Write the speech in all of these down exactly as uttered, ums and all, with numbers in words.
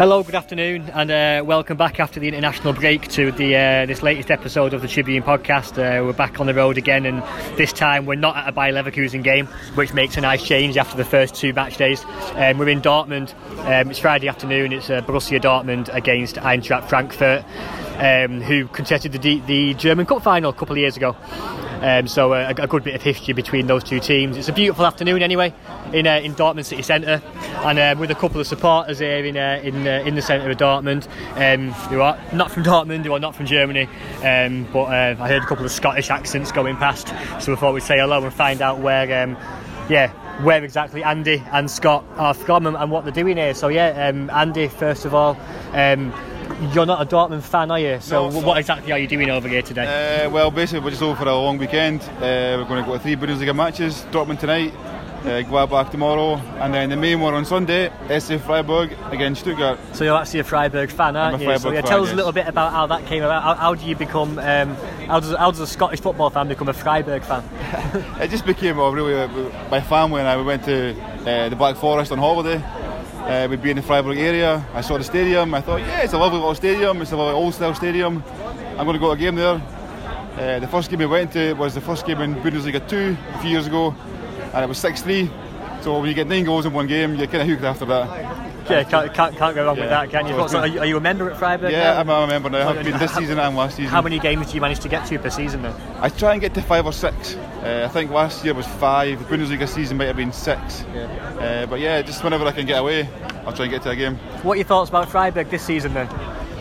Hello, good afternoon, and uh, welcome back after the international break to the uh, this latest episode of the Tribune podcast. Uh, we're back on the road again, and this time we're not at a Bayer Leverkusen game, which makes a nice change after the first two match days. Um, we're in Dortmund. Um, it's Friday afternoon. It's uh, Borussia Dortmund against Eintracht Frankfurt, um, who contested the, the German Cup final a couple of years ago. Um, so uh, a, a good bit of history between those two teams. It's a beautiful afternoon anyway in uh, in Dortmund city centre, and uh, with a couple of supporters here in uh, in uh, in the centre of Dortmund, um, who are not from Dortmund, who are not from Germany, um, but uh, I heard a couple of Scottish accents going past, so we thought we'd say hello and find out where um, yeah where exactly Andy and Scott are from and, and what they're doing here. So yeah, um, Andy, first of all, um, you're not a Dortmund fan, are you? So no, what exactly are you doing over here today? Uh, well, basically we're just over for a long weekend. Uh, we're going to go to three Bundesliga matches. Dortmund tonight, uh, Gladbach tomorrow, and then the main one on Sunday, S C Freiburg against Stuttgart. So you're actually a Freiburg fan, aren't you? So yeah, fan, tell us yes. a little bit about how that came about. How, how do you become? Um, how does how does a Scottish football fan become a Freiburg fan? It just became uh, really uh, my family and I. We went to uh, the Black Forest on holiday. Uh, we'd be in the Freiburg area. I saw the stadium. I thought, yeah, it's a lovely little stadium. It's a lovely old-style stadium. I'm going to go to a game there. Uh, the first game we went to was the first game in Bundesliga two a few years ago, and it was six three. So when you get nine goals in one game, you're kind of hooked after that. Yeah, can't, can't, can't go wrong yeah. with that, can you? So so are, you are you a member at Freiburg? Yeah, now? I'm a member now. I've been this season and last season. How many games do you manage to get to per season then? I try and get to five or six. Uh, I think last year was five. The Bundesliga season might have been six. Yeah. Uh, but yeah, just whenever I can get away, I'll try and get to a game. What are your thoughts about Freiburg this season then?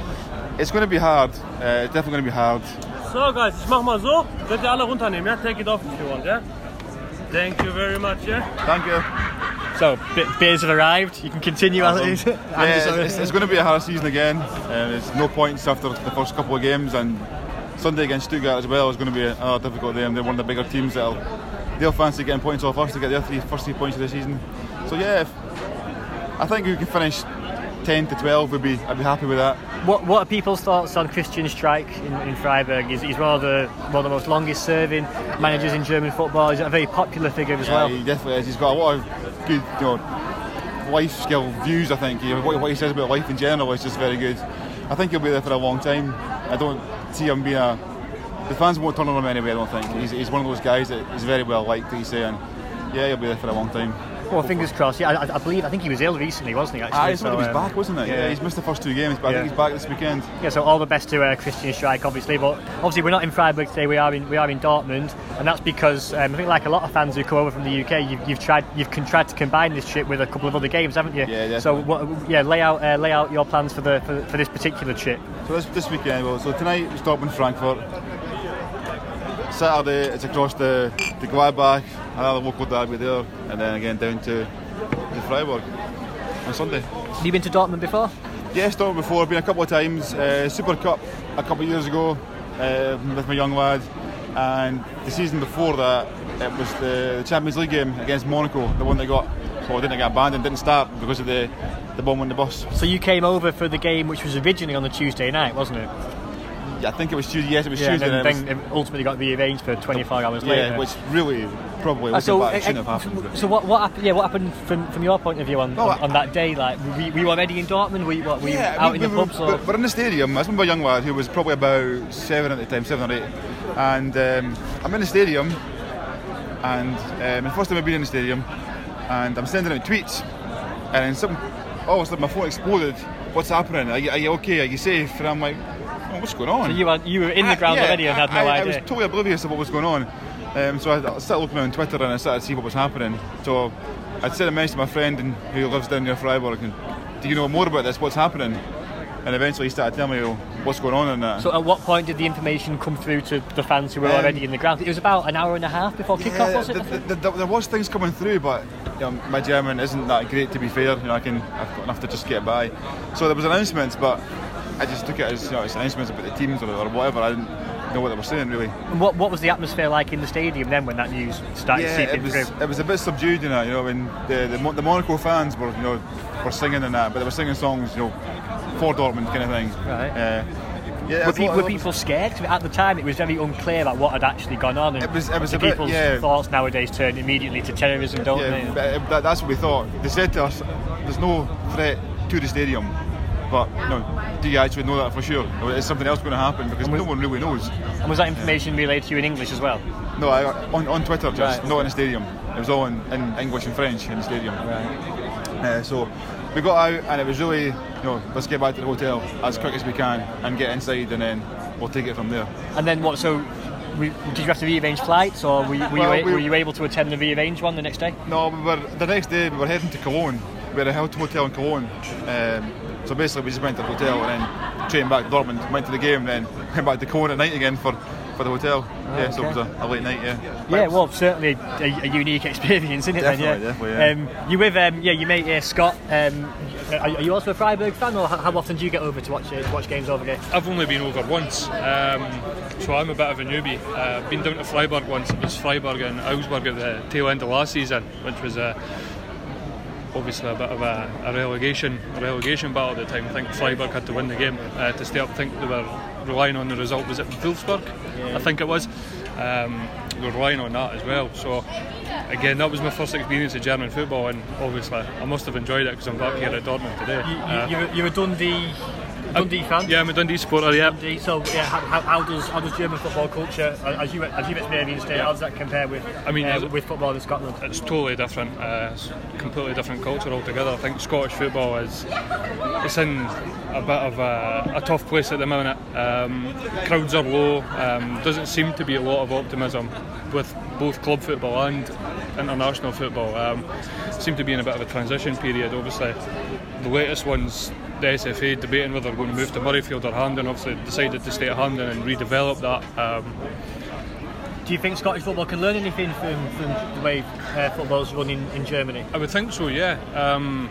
It's going to be hard. Uh, it's definitely going to be hard. So guys, ich mach mal so. Könnt ihr alle runternehmen, ja? Take it off if you want, yeah? Thank you very much, yeah? Thank you. So, beers have arrived. You can continue as it is. Yeah, it's, it's, it's going to be a hard season again. Uh, there's no points after the first couple of games, and Sunday against Stuttgart as well is going to be a, a difficult game. They're one of the bigger teams that'll they'll fancy getting points off us to get their three first three points of the season. So yeah, if, I think we can finish ten to twelve. Would be I'd be happy with that. What What are people's thoughts on Christian Streich in, in Freiburg? He's, he's one of the one of the most longest serving managers in German football. He's a very popular figure as yeah, well. He definitely is. He's got a lot of good, you know, life skill views. I think you know, what, what he says about life in general is just very good. I think he'll be there for a long time. I don't see him being a. The fans won't turn on him anyway. I don't think he's he's one of those guys that is very well liked. He's saying, yeah, he'll be there for a long time. Well, fingers crossed. Yeah, I, I believe. I think he was ill recently, wasn't he? Actually, I so, he was um, back, wasn't it? Yeah. yeah, he's missed the first two games, but Yeah. I think he's back this weekend. Yeah, so all the best to uh, Christian Streich, obviously. But obviously, we're not in Freiburg today. We are in we are in Dortmund, and that's because um, I think, like a lot of fans who come over from the U K, you've, you've tried you've tried to combine this trip with a couple of other games, haven't you? Yeah, yeah. So what, yeah, lay out uh, lay out your plans for the for, for this particular trip. So this this weekend, well, so tonight it's Dortmund Frankfurt. Saturday it's across the the Gladbach, another local derby there, and then again down to to Freiburg on Sunday. Have you been to Dortmund before? Yes, Dortmund before. I've been a couple of times. Uh, Super Cup a couple of years ago uh, with my young lad, and the season before that it was the Champions League game against Monaco, the one that got well, didn't get abandoned, didn't start because of the the bomb on the bus. So you came over for the game, which was originally on the Tuesday night, wasn't it? Yeah, I think it was Tuesday. Yes, it was Yeah, Tuesday. and and then, it was, then ultimately got rearranged for twenty-four hours yeah, later. which really probably Uh, looking so, back, uh, shouldn't have uh, happened. but- so what, what happened? Yeah, what happened from, from your point of view on, No, on, I- on that day? Like, were you, were you already in Dortmund? Were you, what, were you Yeah, out we, in the we, pubs? we, Or? we're in the stadium. I remember a young lad who was probably about seven at the time, seven or eight, and um, I'm in the stadium, and um, the first time I've been in the stadium, and I'm sending out tweets, and then something, all of a sudden my phone exploded. What's happening? Are you, are you okay? Are you safe? And I'm like, oh, what's going on? So you were you were in the I- ground yeah, already and had no I, I, idea. I was totally oblivious of what was going on. Um, so I, I started looking on Twitter and I started to see what was happening. So I'd sent a message to my friend and, who lives down near Freiburg, and do you know more about this? What's happening? And eventually he started telling me, well, what's going on in that. So at what point did the information come through to the fans who were Um, already in the ground? It was about an hour and a half before Yeah, kick-off, was it? th- th- th- there was things coming through, but you know, my German isn't that great, to be fair. You know, I can I've got enough to just get by. So there was announcements, but I just took it as you know, it's announcements about the teams or, or whatever. I didn't know what they were saying really. And what what was the atmosphere like in the stadium then when that news started Yeah, seeping it was through? it was a bit subdued, you know. You know, when the the, Mo- the Monaco fans were you know were singing and that, but they were singing songs, you know, for Dortmund kind of thing. Right. Uh, yeah, Were, I pe- thought- were people scared? 'Cause at the time it was very unclear about what had actually gone on. And It was- it was the a bit- people's yeah. thoughts nowadays turn immediately to terrorism, don't Yeah, they? but, uh, that, that's what we thought. They said to us, "There's no threat to the stadium." But no, do you actually know that for sure? Or is something else going to happen? Because no one really knows. And was that information relayed to you in English as well? No, I, on, on Twitter, just Right. not in the stadium. It was all in, in English and French in the stadium. Right. Uh, so we got out, and it was really, you know, let's get back to the hotel as quick as we can and get inside, and then we'll take it from there. And then what? So, we, did you have to rearrange flights, or were you, were, Well, you, we- were you able to attend the rearranged one the next day? No, we were the next day. We were heading to Cologne. We had a hotel in Cologne. Um, so basically, we just went to the hotel and then trained back to Dortmund. Went to the game, then went back to Cologne at night again for, for the hotel. yeah, so it was a, a late night. Yeah. Yeah, well, certainly a, a unique experience, isn't it? Definitely, then, yeah. definitely, yeah. Um, you with um, yeah, your mate uh, Scott. Um, are, are you also a Freiburg fan, or how, how often do you get over to watch uh, to watch games over here? I've only been over once, um, so I'm a bit of a newbie. Uh, been down to Freiburg once. It was Freiburg and Augsburg at the tail end of last season, which was a obviously a bit of a, a relegation a relegation battle at the time. I think Freiburg had to win the game uh, to stay up. I think they were relying on the result. Was it Wolfsburg? Yeah. I think it was. Um, they were relying on that as well. So again, that was my first experience of German football, and obviously I must have enjoyed it because I'm back here at Dortmund today. You, you, Uh, you're, you're a Dundee Dundee fan. yeah, I'm a Dundee supporter. Yeah. Dundee. So yeah, how, how, how does how does German football culture, as you as you've experienced it, how does that compare with I mean, uh, as- with football in Scotland? It's totally different. Uh, it's a completely different culture altogether. I think Scottish football is it's in a bit of a, a tough place at the moment. Um, crowds are low. Um, doesn't seem to be a lot of optimism with both club football and international football. Um, seem to be in a bit of a transition period. Obviously, the latest one's the S F A debating whether they're going to move to Murrayfield or Hampden. Obviously, decided to stay at Hampden and redevelop that. Um, Do you think Scottish football can learn anything from, from the way uh, football's run in, in Germany? I would think so, yeah. Um,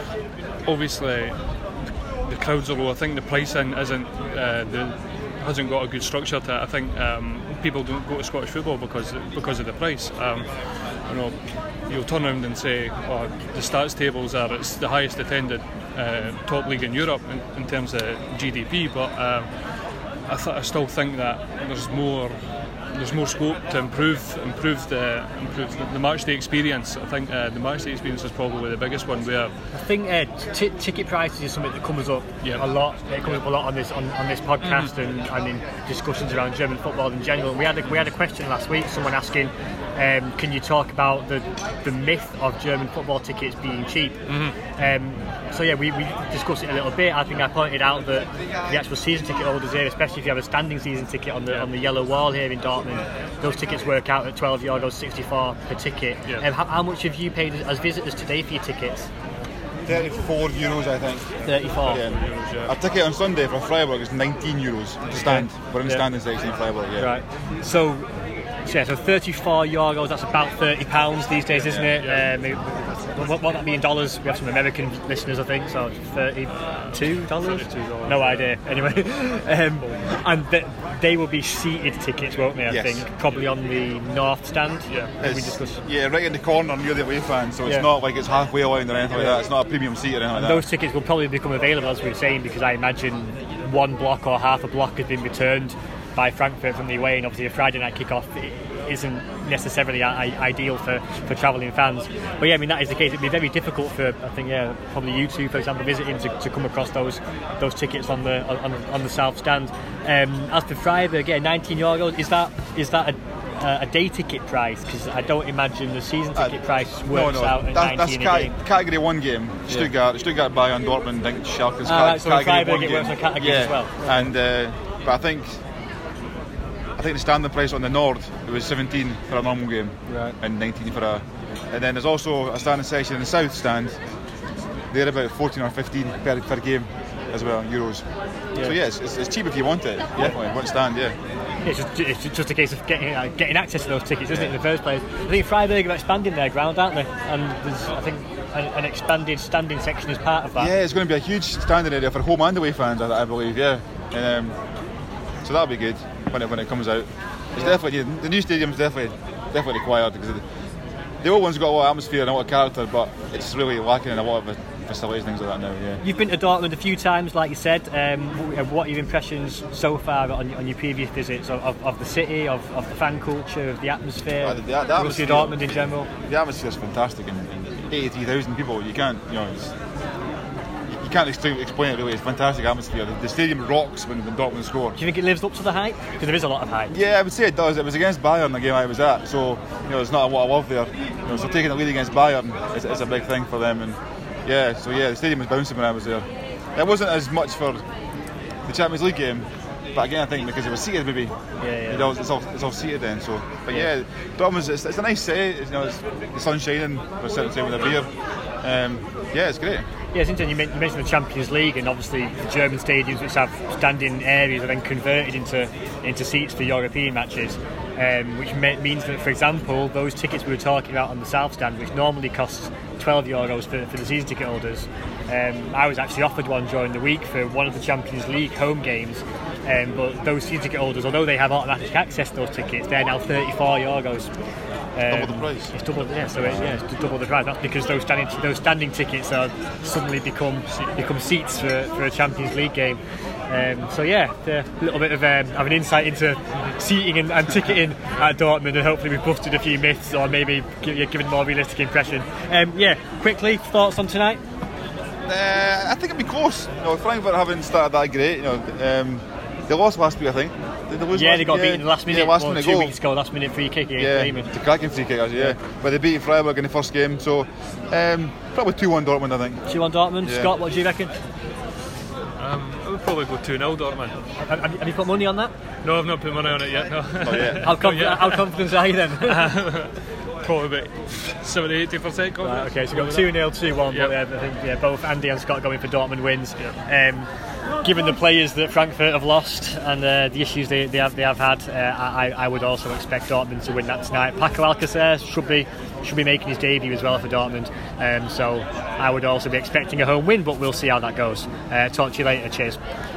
obviously, the crowds are low. I think the pricing isn't uh, the, hasn't got a good structure to it. I think um, people don't go to Scottish football because because of the price. Um, you know, you'll turn around and say, "Oh, the stats tables are it's the highest attended uh, top league in Europe in, in terms of G D P," but um, I, th- I still think that there's more. There's more scope to improve, improve the, improve the, the match day experience. I think uh, the match day experience is probably the biggest one. Where I think uh, t- ticket prices is something that comes up Yeah. a lot. It comes up a lot on this on, on this podcast and, and in discussions around German football in general. We had a, we had a question last week. Someone asking, um, can you talk about the the myth of German football tickets being cheap? Mm-hmm. Um, so yeah, we, we discussed it a little bit. I think I pointed out that the actual season ticket holders here, especially if you have a standing season ticket on the on the yellow wall here in Dortmund, those tickets work out at twelve euros sixty-four per ticket. Yeah. Um, how, how much have you paid as visitors today for your tickets? thirty-four euros, I think. thirty-four. Yeah. A ticket on Sunday for Freiburg is nineteen euros to stand. We're in the Yeah. standing section in Freiburg. Yeah. Right. So, so yeah, so thirty-four euros. That's about thirty pounds these days, isn't it? Um, it- what what that be in dollars? We have some American listeners, I think. So thirty-two dollars. thirty-two dollars. No idea. Anyway, um, and th- they will be seated tickets, won't they? I Yes. think probably on the north stand. Yeah. as we It's- discussed. yeah, right in the corner near the away fans, so it's Yeah. not like it's halfway aligned or anything like Yeah. that. It's not a premium seat or anything like Those that. tickets will probably become available, as we were saying, because I imagine one block or half a block has been returned by Frankfurt from the away, and obviously a Friday night kickoff i- isn't necessarily I- ideal for, for travelling fans. But yeah, I mean that is the case. It'd be very difficult for I think yeah probably you two, for example, visiting to, to come across those those tickets on the on, on the south stand. Um, as for Freiburg, yeah, nineteen euros. Is that is that a uh, a day ticket price? Because I don't imagine the season ticket Uh, price No, works no, out at that, that's nineteen a ca- game. category one game. Stuttgart, Stuttgart, Bayern, Dortmund, I think Schalke's Ah, ca- right, so in category Freiburg one it game. works on categories yeah. as well. And uh, but I think I think the standing price on the Nord it was seventeen for a normal game, Right. and nineteen for a. And then there's also a standing section in the south stand. They're about fourteen or fifteen per, per game as well, euros. Yeah. So yeah, it's, it's, it's cheap if you want it. Definitely, one stand, yeah. It's just, it's just a case of getting uh, getting access to those tickets, isn't it, in the first place? I think Freiburg are expanding their ground, aren't they? And there's, I think, an, an expanded standing section is part of that. Yeah, it's going to be a huge standing area for home and away fans, I, I believe. Yeah, and, um, so that'll be good when it when it comes out. It's definitely the new stadium's definitely definitely required because the, the old one's got a lot of atmosphere and a lot of character, but it's really lacking in a lot of the facilities and things like that now. Yeah. You've been to Dortmund a few times, like you said. Um, what are your impressions so far on, on your previous visits of, of, of the city, of, of the fan culture, of the atmosphere, Uh, the- the- the Borussia atmosphere- Dortmund in general? The atmosphere is fantastic, and, and eighty-three thousand people. You can't, you know, it's, you, you can't explain, explain it really. It's a fantastic atmosphere. The, the stadium rocks when, when Dortmund score. Do you think it lives up to the hype? Because there is a lot of hype. Yeah, I would say it does. It was against Bayern, the game I was at, so you know there's not a lot of love there. You know, so taking the lead against Bayern is, is a big thing for them, and yeah, so yeah, the stadium was bouncing when I was there. It wasn't as much for the Champions League game, but again I think because it was seated maybe. Yeah, yeah. You know, it's all it's all seated then. So, but yeah, Dortmund's it's, it's a nice city. It's, you know, it's, the sun's shining. We're sitting outside with a beer. Um, yeah, it's great. Yeah, it's interesting. You mentioned the Champions League, and obviously the German stadiums, which have standing areas, are then converted into into seats for European matches, um, which means that, for example, those tickets we were talking about on the South Stand, which normally costs twelve euros for, for the season ticket holders, um, I was actually offered one during the week for one of the Champions League home games. Um, but those season ticket holders, although they have automatic access to those tickets, they're now thirty-four euros. Um, double the price. It's double, yeah. So it, yeah, it's double the price. That's because those standing those standing tickets are suddenly become become seats for, for a Champions League game. Um, so yeah, a little bit of um, have an insight into seating and, and ticketing at Dortmund, and hopefully we've busted a few myths or maybe give, yeah, given a more realistic impression. Um, yeah, quickly thoughts on tonight. Uh, I think it'd be close. You know, Frankfurt haven't started that great. You know, um, they lost last week, I think. Did they lose yeah, last they got week? beaten in the last minute. Yeah, last well, minute two goal. weeks ago, last minute free kick against Yeah, Bremen. it's a cracking free kick, actually. Yeah, yeah. But they beat Freiburg in the first game, so um, probably two one Dortmund, I think. two one Dortmund. Yeah. Scott, what do you reckon? Um, I would probably go two nil Dortmund. Have, have, you, have you put money on that? No, I've not put money on it yet. No. Not yet. How, conf- yet. how confident are you then? Probably about seventy to eighty percent confidence. Right, okay, so you've got two nil, two one, Yep. but yeah, I think yeah, both Andy and Scott going for Dortmund wins. Yep. Um, given the players that Frankfurt have lost and uh, the issues they, they have they have had, uh, I, I would also expect Dortmund to win that tonight. Paco Alcacer should be should be making his debut as well for Dortmund, um, so I would also be expecting a home win, but we'll see how that goes. Uh, talk to you later. Cheers.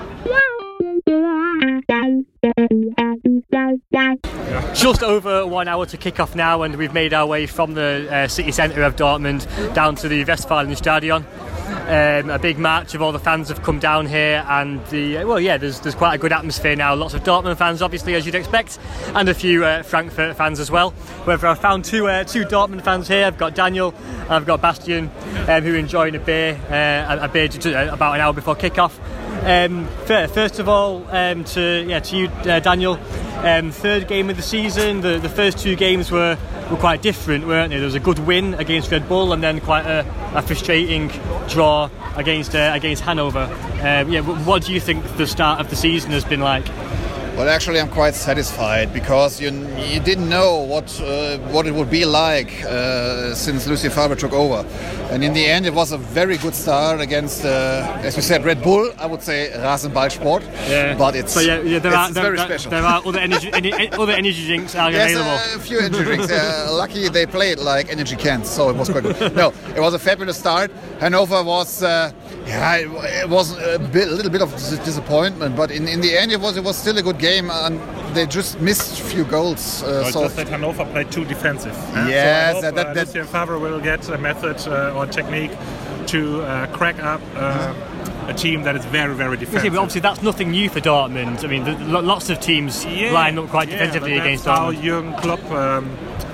Just over one hour to kick off now, and we've made our way from the uh, city centre of Dortmund down to the Westfalenstadion. Um, a big march of all the fans have come down here, and the well, yeah, there's there's quite a good atmosphere now. Lots of Dortmund fans, obviously, as you'd expect, and a few uh, Frankfurt fans as well. However, I've found two uh, two Dortmund fans here. I've got Daniel and I've got Bastian, um, who are enjoying a beer, uh, a, a beer just, uh, about an hour before kick-off. Um, first of all, um, to yeah, to you, uh, Daniel. Um, third game of the season. The, the first two games were, were quite different, weren't they? There was a good win against Red Bull, and then quite a, a frustrating draw against uh, against Hanover. Um, yeah, what do you think the start of the season has been like? Well, actually, I'm quite satisfied because you you didn't know what uh, what it would be like uh, since Lucien Favre took over, and in the end, it was a very good start against, uh, as we said, Red Bull. I would say Rasenballsport, yeah. but it's so yeah, yeah there it's, are it's there, very there, special. There are other energy any, other energy drinks are yes, available. uh, a few energy drinks. Uh, lucky they played like energy cans, so it was quite good. No, it was a fabulous start. Hanover was. Uh, Yeah, it, it was a, bit, a little bit of disappointment, but in, in the end, it was it was still a good game, and they just missed a few goals. Uh, well, so just that Hannover played too defensive. Yes, so I hope, that, that, uh, that Lucien Favre will get a method uh, or technique to uh, crack up uh, a team that is very, very defensive. Yeah, but obviously, that's nothing new for Dortmund. I mean, the, lots of teams yeah, line up quite yeah, defensively but against that's how Dortmund. Jürgen Klopp um,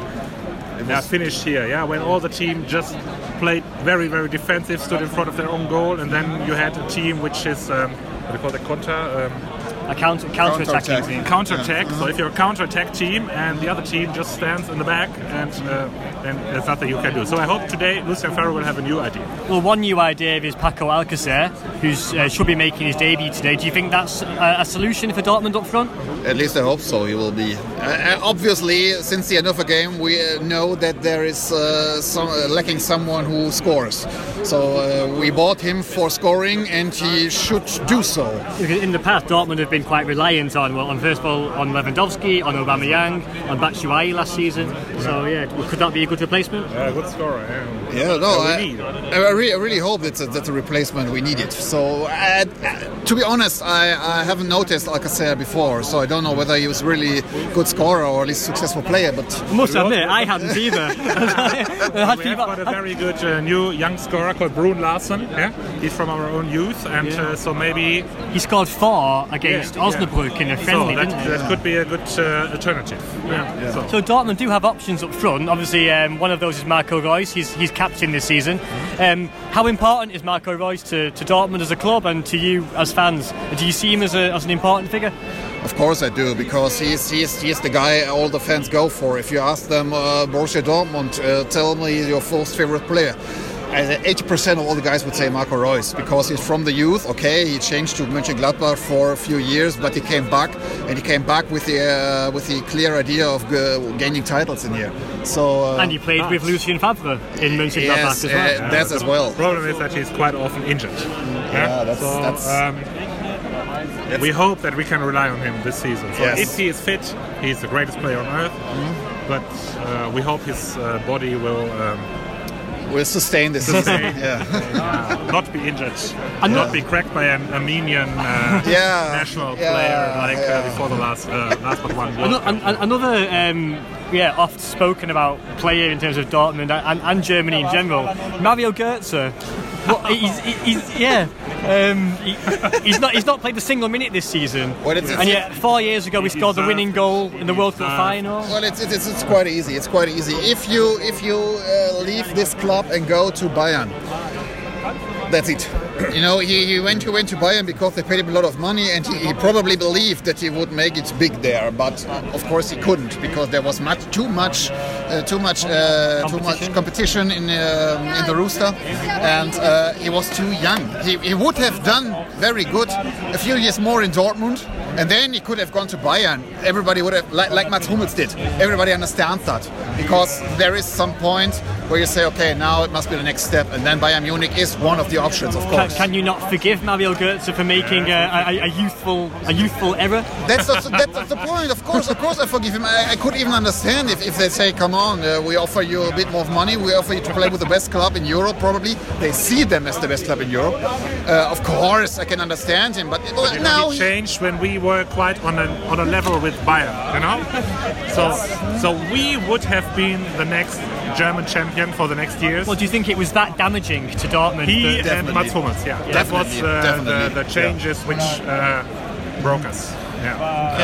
yeah, finished here. Yeah, when all the team just played very, very defensive, stood in front of their own goal, and then you had a team which is um, what do you call it, contra. Um, A counter, counter-attacking team. Counter-attack. So if you're a counter-attack team and the other team just stands in the back, and uh, then there's nothing you can do. So I hope today Lucien Favre will have a new idea. Well, one new idea is Paco Alcacer, who uh, should be making his debut today. Do you think that's a, a solution for Dortmund up front? At least I hope so. He will be. Uh, obviously, since the Hannover game, we uh, know that there is uh, some, uh, lacking someone who scores. So uh, we bought him for scoring, and he should do so. In the past, Dortmund have been quite reliant on, well, on first of all, on Lewandowski, on Aubameyang, on Batshuayi last season. So yeah, could that be a good replacement? Uh, good scorer. Yeah. Yeah, no, we I, need. I, really, I really hope that's a, that's a replacement we needed. So, uh, to be honest, I, I haven't noticed Alcacer before, so I don't know whether he was really good scorer or at least successful player. But I must admit, I hadn't either. We have got a very good uh, new young scorer player called Brun Larsen. Yeah, he's from our own youth, and Yeah. uh, so maybe He scored four against Yeah, yeah. Osnabrück in a friendly, so that, didn't he? that could be a good uh, alternative. Yeah. So, So Dortmund do have options up front. Obviously, um, one of those is Marco Reus. He's he's captain this season. Um, how important is Marco Reus to, to Dortmund as a club and to you as fans? Do you see him as a, as an important figure? Of course I do, because he's, he's, he's the guy all the fans go for. If you ask them, uh, Borussia Dortmund, uh, tell me your first favorite player. eighty percent of all the guys would say Marco Reus, because he's from the youth. Okay, he changed to Mönchengladbach for a few years, but he came back, and he came back with the uh, with the clear idea of uh, gaining titles in here. So uh, And he played with Lucien Favre in Mönchengladbach yes, as well. uh, that's as well. The problem is that he's quite often injured. Yeah, that's- so, that's- um, we hope that we can rely on him this season. So Yes. if he is fit, he's the greatest player on earth. But uh, we hope his uh, body will um, We'll sustain this season. Sustain. Yeah. uh, not be injured, And not not- be cracked by an Armenian uh, Yeah, national yeah, player like yeah. uh, before the last uh, last but one World Ano- Cup. an- an- Another, um, yeah, oft spoken about player in terms of Dortmund and, and Germany in general, Mario Götze. Well, he's, he's, yeah, um, he, he's not he's not played a single minute this season, Well, it's- it's- and yet four years ago he scored the deserved- winning goal in the World Cup deserved- final. Well, it's, it's it's quite easy. It's quite easy. If you if you uh, leave this club and go to Bayern, that's it. You know, he, he went he went to Bayern because they paid him a lot of money, and he, he probably believed that he would make it big there. But uh, of course he couldn't, because there was much too much uh, too much uh, too much competition in um in the Rooster, and uh, he was too young. He, he would have done very good a few years more in Dortmund, and then he could have gone to Bayern. Everybody would have, like, like Mats Hummels did. Everybody understands that, because there is some point where you say, okay, now it must be the next step, and then Bayern Munich is one of the options, of Can, course. can you not forgive Mario Götze for making a, a, a youthful a youthful error? That's the, that's the point. Of course, of course, I forgive him. I, I could even understand if, if they say, "Come on, uh, we offer you a bit more money. We offer you to play with the best club in Europe." Probably they see them as the best club in Europe. Uh, of course, I can understand him, but well, You know, now he changed when we were quite on a on a level with Bayern, you know. So so we would have been the next German champion for the next years. Well, do you think it was that damaging to Dortmund? He that- and Definitely. Mats Hummels, yeah, that was Definitely, uh, the, definitely, the changes which uh, broke us. Yeah. Uh,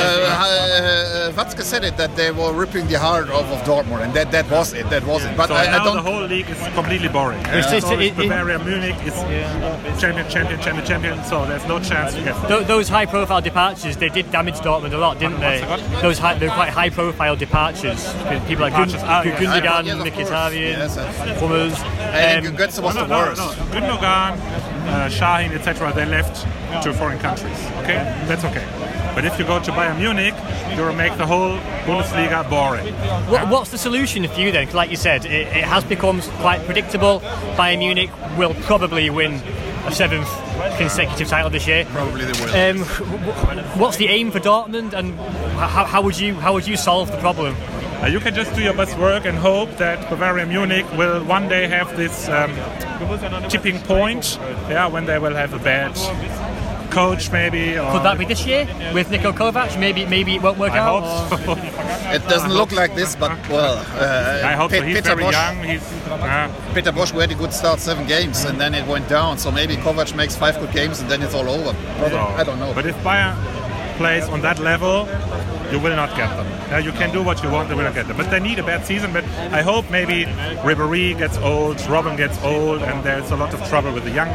uh, Watzke said it, that they were ripping the heart off of Dortmund, and that, that was it. That was it. But So I, I now don't. the whole league is completely boring. It's- Yeah. it's- So it- it- Bavaria Munich is champion, champion, champion, champion. So there's no chance to get. Th- those high-profile departures, they did damage Dortmund a lot, didn't they? What's that? Those high, they're quite high-profile departures. People like Gun- Departures, ah, Gun- yes. Gundogan, Yes, of course. Mkhitaryan, Yes, yes. Hummels. I Um, think Götze was no, the no, worst. no, no. Gundogan, uh, Shahin, et cetera. They left to foreign countries. Okay, that's okay. But if you go to Bayern Munich, you'll make the whole Bundesliga boring. What, what's the solution for you then? 'Cause like you said, it, it has become quite predictable. Bayern Munich will probably win a seventh consecutive title this year. Probably they will. Um, wh- what's the aim for Dortmund, and how, how would you how would you solve the problem? Uh, you can just do your best work and hope that Bavaria Munich will one day have this um, tipping point, yeah, when they will have a bad coach, maybe. Or Could that be this year with Niko Kovac? Maybe maybe it won't work I out. hope or- so. It doesn't look like this, but well, uh, I hope so. Pet- He's Peter very Bosch, young. He's uh, Peter Bosch had a good start, seven games, and then it went down. So maybe Kovac makes five good games, and then it's all over. Probably, so. I don't know. But if Bayern plays on that level, you will not get them. Yeah, you can do what you want, you will not get them. But they need a bad season. But I hope maybe Ribéry gets old, Robben gets old, and there's a lot of trouble with the young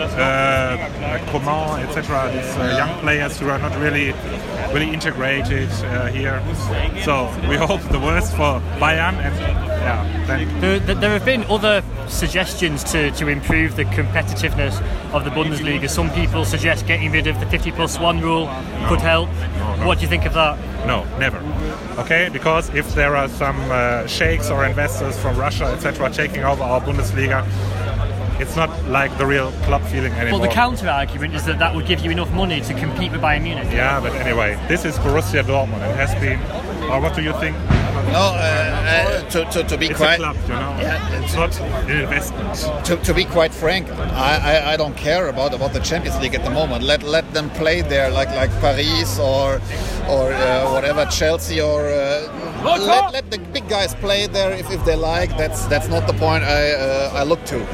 uh, Coman, et cetera. These uh, young players who are not really, really integrated uh, here. So we hope the worst for Bayern, and yeah, then There, there there have been other suggestions to, to improve the competitiveness of the Bundesliga. Some people suggest getting rid of the fifty plus one rule could help. No, no. What do you think of that? no, never. Okay, because if there are some uh, sheikhs or investors from Russia, et cetera, taking over our Bundesliga, it's not like the real club feeling anymore. Well, the counter argument is that that would give you enough money to compete with Bayern Munich. Yeah, but anyway, this is Borussia Dortmund. It has been. Or what do you think? no, uh, uh, to, to, to be It's quite a club, you know. Yeah, it's not an investment. to, to be quite frank, I, I, I don't care about, about the Champions League at the moment. Let let them play there like like Paris or or uh, whatever, Chelsea, or uh, let, let the big guys play there if, if they like. That's that's not the point I uh, I look to.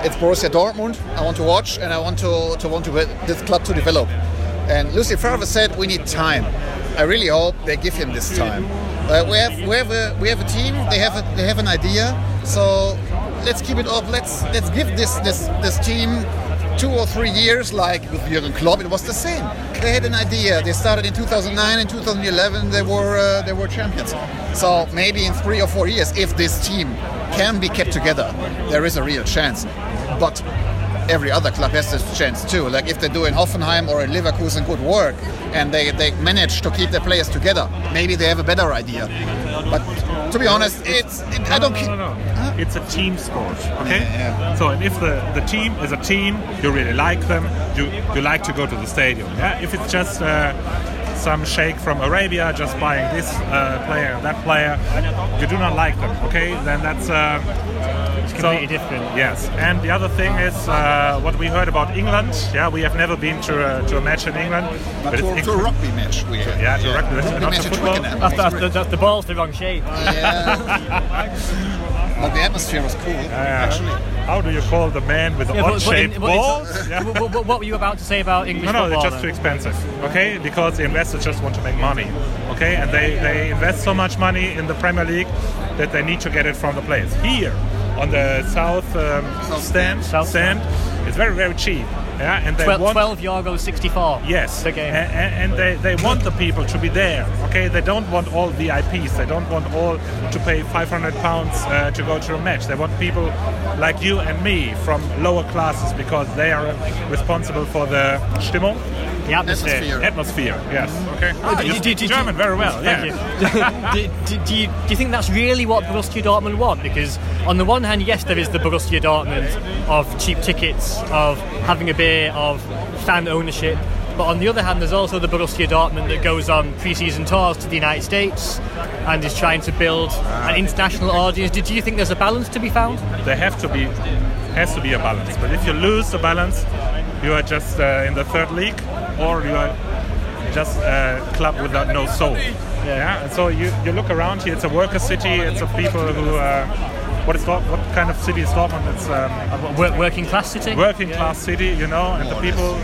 it's Borussia Dortmund. I want to watch, and I want to to want to this club to develop. And Lucien Favre said we need time. I really hope they give him this time. Uh, we have we have a we have a team. They have a, they have an idea. So let's keep it up. Let's let's give this this this team two or three years. Like with Jürgen Klopp, it was the same. They had an idea. They started in two thousand nine and two thousand eleven. They were uh, they were champions. So maybe in three or four years, if this team can be kept together, there is a real chance. But every other club has this chance too. Like if they do in Hoffenheim or in Leverkusen good work, and they, they manage to keep their players together, maybe they have a better idea. But to be honest, it's it, I don't. No, no, no, no. Huh? It's a team sport. Okay. Yeah, yeah. So if the, the team is a team, you really like them. You you like to go to the stadium. Yeah. If it's just uh, some sheikh from Arabia just buying this uh, player and that player, you do not like them. Okay. Then that's. Uh, Completely so, different. Yes, and the other thing is uh, what we heard about England. Yeah, we have never been to a, to a match in England, but, but to, it's to a rugby match. We had. Yeah, to a rugby, rugby not match to at football. Twickenham. That's, that's, the, that's the ball's the wrong shape. Yeah. But the atmosphere was cool, Uh, actually. How do you call the man with the Yeah, but- but odd-shaped in- but it's- balls? Yeah. what, what- what were you about to say about English No, no, football? it's just too then? expensive. Okay, because the investors just want to make money. Okay, and they, they invest so much money in the Premier League that they need to get it from the players. Here, on the south um, stand, South stand, it's very very cheap. Yeah, and they twelve, want twelve euro sixty-four. yes, The game. and, and they, they want the people to be there. Okay, they don't want all V I Ps. They don't want all to pay five hundred pounds uh, to go to a match. They want people like you and me from lower classes because they are responsible for the Stimmung. The atmosphere. Atmosphere. Atmosphere, yes. Okay. Ah, you do- speak do- do- German very well. Thank Yeah. you. do, do, do, you, do you think that's really what Borussia Dortmund want? Because on the one hand, yes, there is the Borussia Dortmund of cheap tickets, of having a beer, of fan ownership. But on the other hand, there's also the Borussia Dortmund that goes on pre-season tours to the United States and is trying to build an international audience. Do, do you think there's a balance to be found? There have to be has to be a balance. But if you lose the balance, you are just uh, in the third league, or you are just a club without no soul. Yeah. And so you, you look around here. It's a worker city. It's a people who. Uh, what is Dort- what kind of city is Dortmund? It's um, A wo- working class city? working class city, you know, and the people.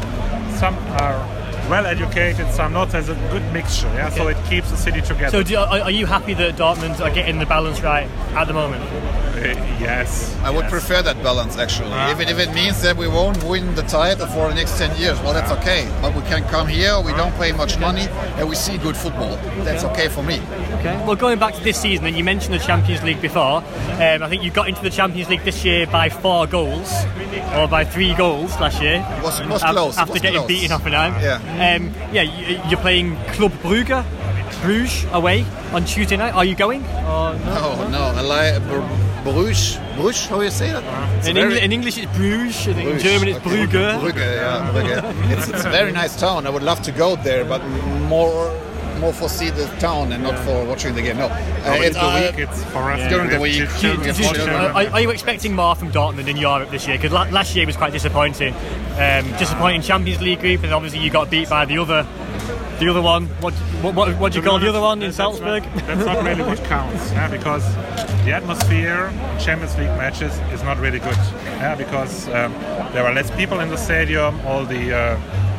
Some are well educated, some not. There's a good mixture. Yeah. So it keeps the city together. So do, are, are you happy that Dortmund are getting the balance right at the moment? Uh, yes. I would yes. prefer that balance, actually. Ah. If, it, if it means that we won't win the title for the next ten years, well, that's okay. But we can come here, we don't pay much money, and we see good football. That's okay for me. Okay. Well, going back to this season, and you mentioned the Champions League before. Um, I think you got into the Champions League this year by four goals, or by three goals last year. It was, it was Af- close. it After was getting close. beaten Hoffenheim. Yeah. Um, yeah. You, you're playing Club Brugge, Bruges away on Tuesday night. Are you going? Or no? Oh, no. I like Br- Bruges. Bruges, how do you say that? It's In, very- Engl- in English, it's Bruges. I think in Bruges. German, it's Okay. Brugge. Brugge, yeah, Brugge. It's, it's a very nice town. I would love to go there, but more more for see the town and not for watching the game. No, uh, Oh, it's in the uh, week, it's for us. during we the have week. children, Do you- small do you- children. Are, are you expecting more from Dortmund in Europe this year? Because la- last year was quite disappointing. Um, disappointing Champions League group, and obviously you got beat by the other, the other one. What what what, what do you To be call the honest, other one in that- that's Salzburg? not- That's not really what counts, yeah, because the atmosphere in Champions League matches is not really good. Yeah, because um, there are less people in the stadium. All the uh,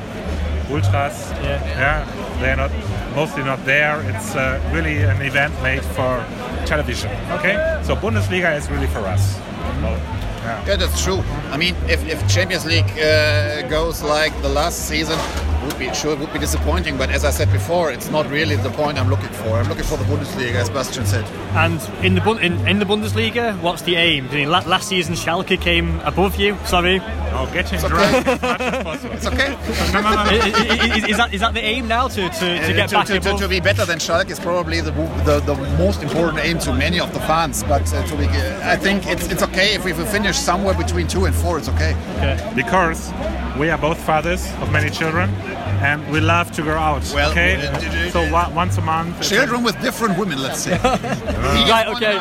ultras, Yeah. yeah, they're not mostly not there. It's uh, really an event made for television. Okay, so Bundesliga is really for us. Well, yeah. Yeah, that's true. I mean, if, if Champions League uh, goes like the last season, would be sure it would be disappointing. But as I said before, it's not really the point I'm looking for. I'm looking for the Bundesliga, as Bastian said. And in the Bun- in, in the Bundesliga, what's the aim? I mean, la- last season Schalke came above you. Sorry, Oh, getting It's drunk okay. as much as possible. It's okay. No, no, no, no. is, is, is that is that the aim now to, to, to get to, back to, to, above? to be better than Schalke is probably the, the the most important aim to many of the fans. But uh, to be, I think it's it's okay if we finish somewhere between two and four. It's okay. Because we are both fathers of many children and we love to go out. Well, okay, uh, d- d- so wa- once a month. it's Children with different women, let's say. Right, okay.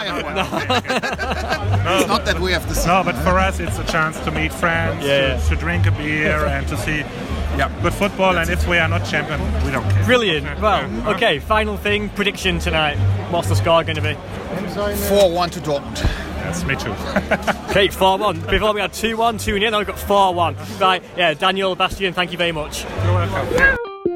It's not that we have the same. No, but for us it's a chance to meet friends, Yeah, to, to drink a beer, and to see yeah, good football. And if we are not champion, we don't care. Brilliant. Well, Yeah. okay. Final thing, prediction tonight. What's the score going to be? four one to Dortmund. Yes, me too. Okay, four one. Before we had two one, two nil, now we've got four one. Right, yeah, Daniel, Bastian, thank you very much. You're welcome.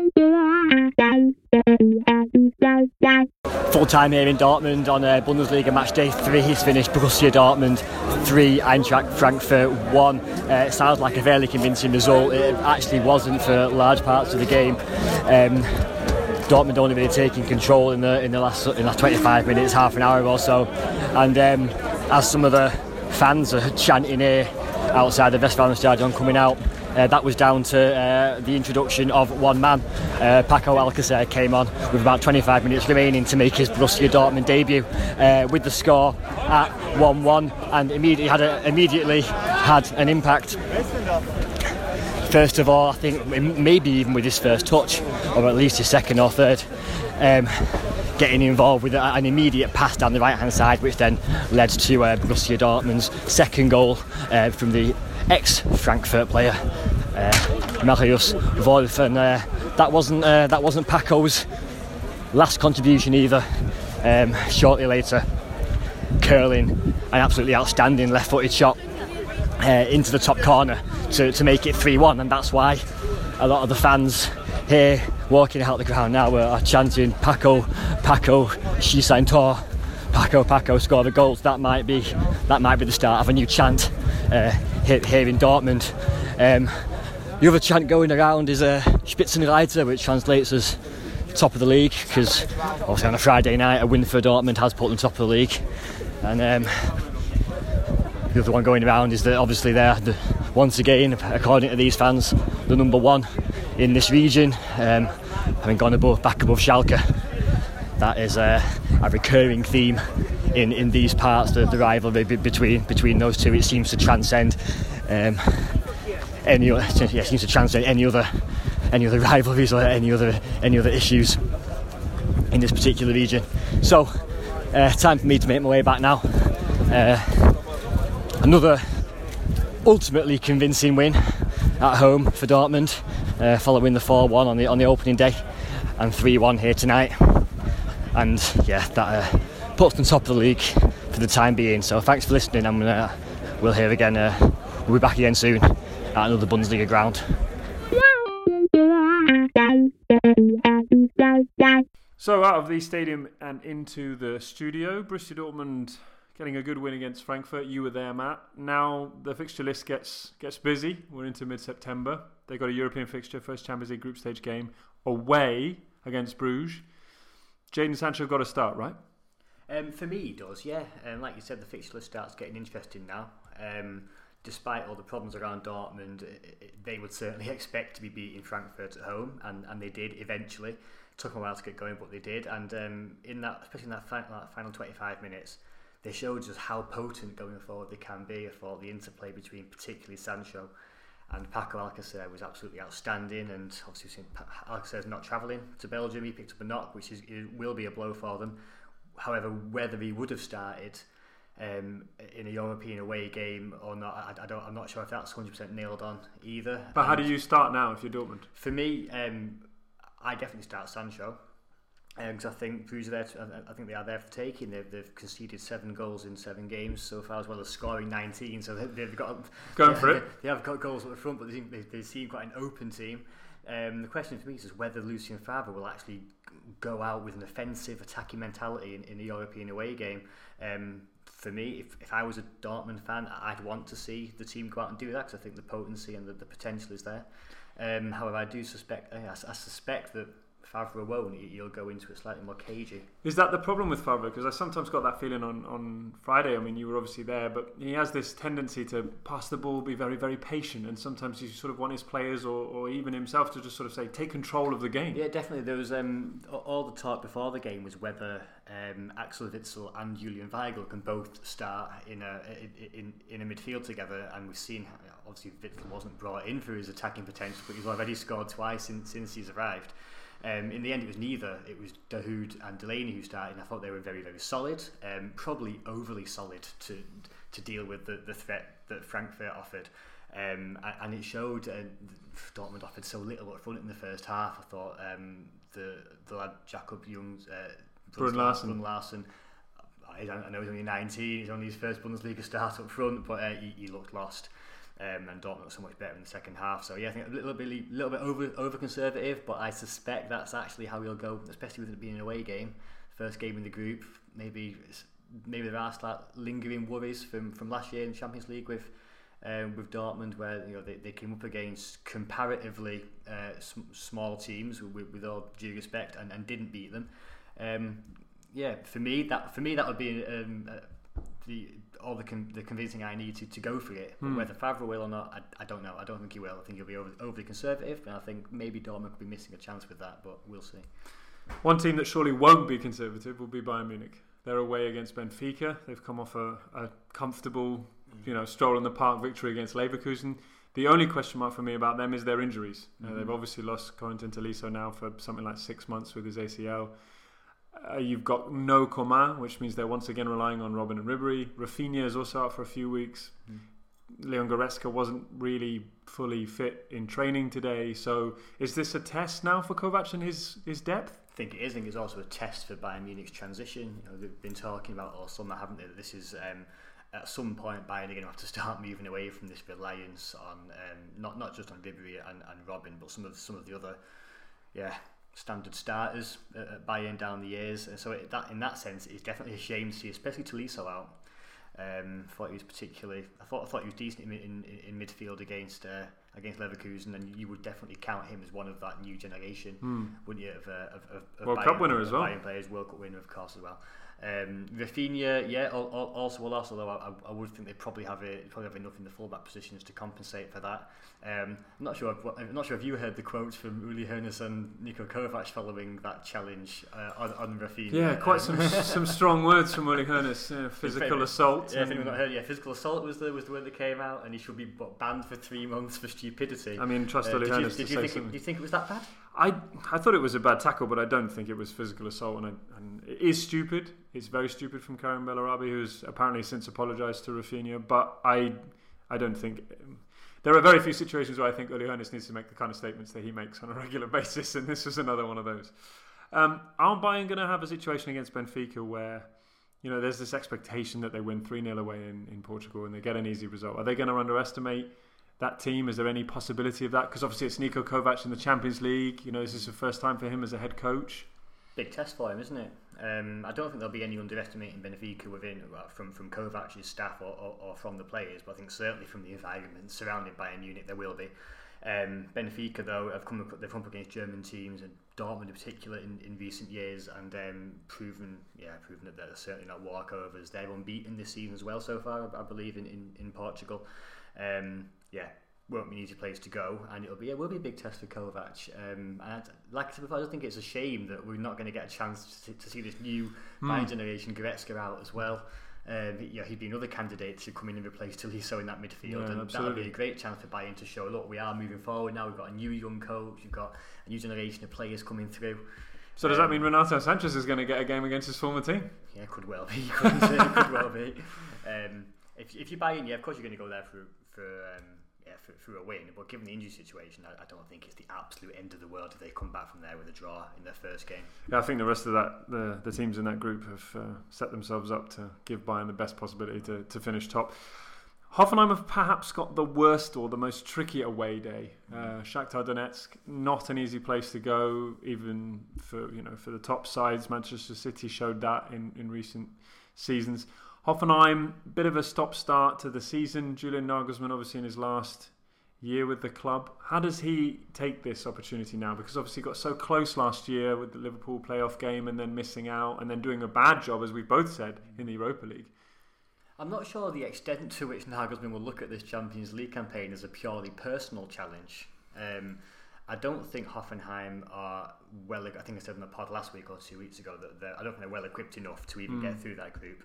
Full time here in Dortmund on uh, Bundesliga match day three. He's finished Borussia Dortmund three, Eintracht Frankfurt one. Uh, it sounds like a fairly convincing result. It actually wasn't for large parts of the game. Um, Dortmund only really taking control in the in the last in the last twenty-five minutes, half an hour or so. And um, as some of the fans are chanting here outside the Westfalenstadion coming out, Uh, that was down to uh, the introduction of one man. Uh, Paco Alcacer came on with about twenty-five minutes remaining to make his Borussia Dortmund debut uh, with the score at one one, and immediately had a, immediately had an impact. First of all, I think maybe even with his first touch, or at least his second or third, um, getting involved with an immediate pass down the right-hand side, which then led to uh, Borussia Dortmund's second goal uh, from the ex-Frankfurt player, uh, Marius Wolf, and uh, that wasn't uh, that wasn't Paco's last contribution either. Um, shortly later, curling an absolutely outstanding left-footed shot uh, into the top corner to, to make it three one, and that's why a lot of the fans here walking out the ground now are, are chanting Paco, Paco, Shisan Tor, Paco, Paco, score the goals. That might be that might be the start of a new chant uh, here, here in Dortmund. Um, the other chant going around is uh, Spitzenreiter, which translates as top of the league, because obviously on a Friday night a win for Dortmund has put them top of the league. And um, the other one going around is that obviously they're the, once again, according to these fans, the number one in this region, um, having gone above, back above Schalke. That is uh, a recurring theme in, in these parts, the, the rivalry between between those two. It seems to transcend um, any yeah, it seems to transcend any other any other rivalries or any other any other issues in this particular region. So, uh, time for me to make my way back now. Uh, another ultimately convincing win at home for Dortmund, uh, following the four one on the on the opening day, and three one here tonight. And yeah, that uh, puts them top of the league for the time being. So thanks for listening. I'm gonna, we'll hear again. Uh, we'll be back again soon at another Bundesliga ground. So out of the stadium and into the studio, Borussia Dortmund getting a good win against Frankfurt. You were there, Matt. Now the fixture list gets gets busy. We're into mid-September. They got a European fixture, first Champions League group stage game away against Bruges. Jadon Sancho got a start, right? Um, for me, he does, yeah. And um, like you said, the fixture list starts getting interesting now. Um, despite all the problems around Dortmund, it, it, they would certainly expect to be beating Frankfurt at home, and, and they did eventually. It took them a while to get going, but they did. And um, in that, especially in that, fi- that final twenty-five minutes, they showed just how potent going forward they can be. I thought the interplay between particularly Sancho and Paco Alcacer was absolutely outstanding, and obviously we've seen Alcacer's not travelling to Belgium. He picked up a knock, which is it will be a blow for them. However, whether he would have started um, in a European away game or not, I, I don't. I'm not sure if that's one hundred percent nailed on either. But and how do you start now if you're Dortmund? For me, um, I definitely start Sancho. Because um, I think Bruges are there. To, I think they are there for taking. They've, they've conceded seven goals in seven games so far, as well as scoring nineteen. So they, they've got going they, for it. They, they have got goals at the front, but they, they, they seem quite an open team. Um, the question for me is whether Lucien Favre will actually go out with an offensive, attacking mentality in, in a European away game. Um, for me, if, if I was a Dortmund fan, I'd want to see the team go out and do that, because I think the potency and the, the potential is there. Um, however, I do suspect, I, I suspect that Favre won't, he'll go into it slightly more cagey. Is that the problem with Favre? Because I sometimes got that feeling on, on Friday. I mean, you were obviously there, but he has this tendency to pass the ball, be very, very patient, and sometimes you sort of want his players or, or even himself to just sort of say, take control of the game. Yeah, definitely. There was um, all the talk before the game was whether um, Axel Witsel and Julian Weigl can both start in a in in a midfield together, and we've seen obviously Witsel wasn't brought in for his attacking potential, but he's already scored twice since since he's arrived. Um, in the end, it was neither. It was Dahoud and Delaney who started, and I thought they were very, very solid. Um, probably overly solid to to deal with the, the threat that Frankfurt offered. Um, and it showed. Uh, Dortmund offered so little up front in the first half. I thought um, the the lad Jakob Jung, uh, Brun Larsen. Brun Larsen, I know he's only nineteen, he's only his first Bundesliga start up front, but uh, he, he looked lost. Um, and Dortmund looked so much better in the second half. So yeah, I think a little bit, little bit over over conservative, but I suspect that's actually how he'll go, especially with it being an away game, first game in the group. Maybe maybe there are slight lingering worries from, from last year in the Champions League with um, with Dortmund, where you know they, they came up against comparatively uh, sm- small teams with, with all due respect and, and didn't beat them. Um, yeah, for me that for me that would be um, uh, the all the con- the convincing I need to, to go for it. But hmm. whether Favre will or not, I, I don't know. I don't think he will. I think he'll be over, overly conservative, and I think maybe Dortmund could be missing a chance with that, but we'll see. One team that surely won't be conservative will be Bayern Munich. They're away against Benfica. They've come off a, a comfortable, you know, stroll in the park victory against Leverkusen. The only question mark for me about them is their injuries. Mm-hmm. Uh, they've obviously lost Corentin Tolisso now for something like six months with his A C L. Uh, you've got no Coman, which means they're once again relying on Robben and Ribéry. Rafinha is also out for a few weeks. Mm. Leon Goretzka wasn't really fully fit in training today. So is this a test now for Kovac and his, his depth? I think it is. I think it's also a test for Bayern Munich's transition. You know, they've been talking about all summer, haven't they, that this is um, at some point Bayern are going to have to start moving away from this reliance on um, not not just on Ribéry and, and Robben, but some of some of the other yeah standard starters at Bayern down the years. And so it, that in that sense, it's definitely a shame to see, especially Tolisso out. Um, thought he was particularly. I thought I thought he was decent in in, in midfield against uh, against Leverkusen, and you would definitely count him as one of that new generation, mm. wouldn't you? Of, uh, of, of, of World Bayern, Cup winner as well. Bayern players, World Cup winner, of course, as well. Um, Rafinha, yeah, also a loss. Although I, I would think they probably have a, probably have enough in the fullback positions to compensate for that. Um, I'm not sure. If, I'm not sure if you heard the quotes from Uli Hoeneß and Niko Kovac following that challenge uh, on, on Rafinha. Yeah, quite some some strong words from Uli Hoeneß. Uh, physical assault. Yeah, I think we've not heard. Yeah, physical assault was the was the word that came out, and he should be banned for three months for stupidity. I mean, trust uh, Uli Hoeneß to did say you think something. It, do you think it was that bad? I I thought it was a bad tackle, but I don't think it was physical assault, and, I, and it is stupid. It's very stupid from Karim Bellarabi, who's apparently since apologised to Rafinha. But I I don't think um, there are very few situations where I think Uli Hoeneß needs to make the kind of statements that he makes on a regular basis, and this was another one of those. Um, are Bayern going to have a situation against Benfica where, you know, there's this expectation that they win three nil away in, in Portugal and they get an easy result? Are they going to underestimate that team? Is there any possibility of that? Because obviously it's Niko Kovac in the Champions League. You know, this is the first time for him as a head coach. Big test for him, isn't it? Um, I don't think there'll be any underestimating Benfica within well, from from Kovac's staff or, or, or from the players, but I think certainly from the environment surrounding Bayern Munich there will be. Um, Benfica though have come up, they've come up against German teams and Dortmund in particular in, in recent years, and um, proven yeah proven that they're certainly not walkovers. They're unbeaten this season as well so far, I, I believe in in, in Portugal. Um, yeah. Won't be an easy place to go, and it'll be it will be a big test for Kovac. Um, and I'd, like I said before, I just think it's a shame that we're not going to get a chance to, to see this new mm. Bayern generation Goretzka out as well. Um, yeah, he'd be another candidate to come in and replace Tolisso in that midfield, yeah, and absolutely. that would be a great chance for Bayern to show, look, we are moving forward now. We've got a new young coach, we've got a new generation of players coming through. So does um, that mean Renato Sanchez is going to get a game against his former team? Yeah, could well be. Couldn't it? Could well be. Um, if if you're Bayern, yeah, of course you're going to go there for for. Um, Yeah, for, for a win, but given the injury situation, I, I don't think it's the absolute end of the world if they come back from there with a draw in their first game. Yeah, I think the rest of that, the the teams in that group have uh, set themselves up to give Bayern the best possibility to, to finish top. Hoffenheim have perhaps got the worst or the most tricky away day. Uh, Shakhtar Donetsk, not an easy place to go, even for you know for the top sides. Manchester City showed that in, in recent seasons. Hoffenheim, bit of a stop-start to the season. Julian Nagelsmann, obviously in his last year with the club. How does he take this opportunity now? Because obviously he got so close last year with the Liverpool playoff game and then missing out and then doing a bad job, as we both said, in the Europa League. I'm not sure the extent to which Nagelsmann will look at this Champions League campaign as a purely personal challenge. Um, I don't think Hoffenheim are well... I think I said on the pod last week or two weeks ago that I don't think they're well equipped enough to even mm. get through that group.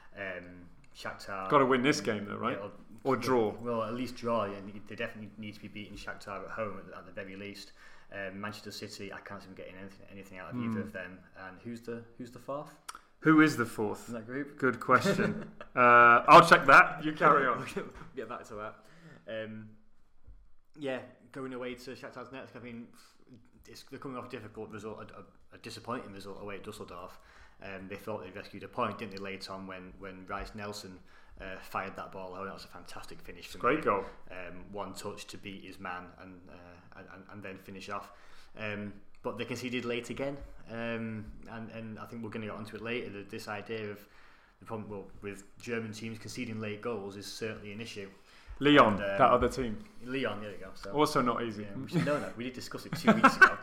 Um, Shakhtar got to win this game though, right? Yeah, or, or draw. Well, at least draw. Yeah, they definitely need to be beating Shakhtar at home at, at the very least. Um, Manchester City, I can't even get anything, anything out of mm. either of them. And who's the who's the fourth? Who is the fourth in that group? Good question. uh, I'll check that. You carry on. We'll get back to that. Um, yeah, going away to Shakhtar Donetsk. I mean, it's, they're coming off a difficult result, a, a, a disappointing result away at Dusseldorf. Um, they thought they'd rescued a point, didn't they, later on when, when Rice Nelson uh, fired that ball home. That was a fantastic finish. For Great me. goal. Um, one touch to beat his man and uh, and, and then finish off. Um, but they conceded late again, um, and, and I think we're going to get onto it later. That this idea of the problem well, with German teams conceding late goals is certainly an issue. Lyon, and, um, that other team. Lyon, there we go. So, also not easy. Yeah, we should know that. We did discuss it two weeks ago.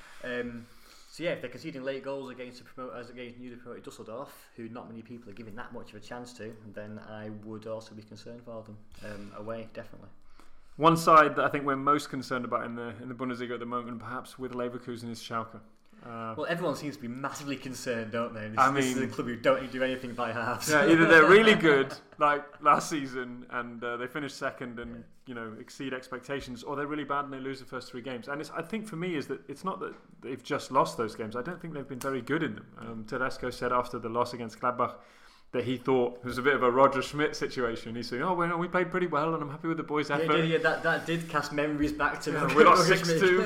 Um, so yeah, if they're conceding late goals against the promoters, against newly promoted Dusseldorf, who not many people are giving that much of a chance to, then I would also be concerned for them. Um, away, definitely. One side that I think we're most concerned about in the in the Bundesliga at the moment, perhaps with Leverkusen, is Schalke. Uh, well, everyone seems to be massively concerned, don't they? This, I this mean, is a club who don't do anything by halves. Yeah, either they're really good, like last season, and uh, they finish second and yeah. you know exceed expectations, or they're really bad and they lose the first three games. And it's, I think for me is that it's not that they've just lost those games. I don't think they've been very good in them. Um, Tedesco said after the loss against Gladbach that he thought it was a bit of a Roger Schmidt situation. He said, "Oh, well, we played pretty well, and I'm happy with the boys' effort." Yeah, yeah, yeah that, that did cast memories back to yeah, the we lost six two.